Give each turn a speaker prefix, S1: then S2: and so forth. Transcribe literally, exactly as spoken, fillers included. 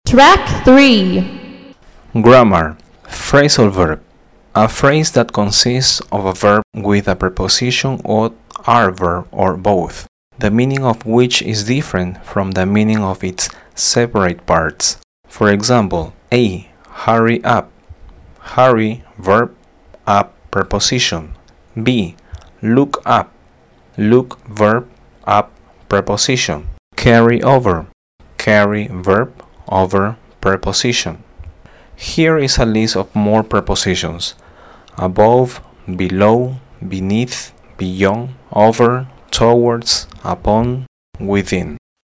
S1: Track three.
S2: Grammar. Phrasal verb. A phrase that consists of a verb with a preposition or adverb or both, the meaning of which is different from the meaning of its separate parts. For example, A. Hurry up. Hurry, verb, up, preposition. B. Look up. Look, verb, up, preposition. Carry over. Carry, verb, over, preposition. Here is a list of more prepositions: above, below, beneath, beyond, over, towards, upon, within.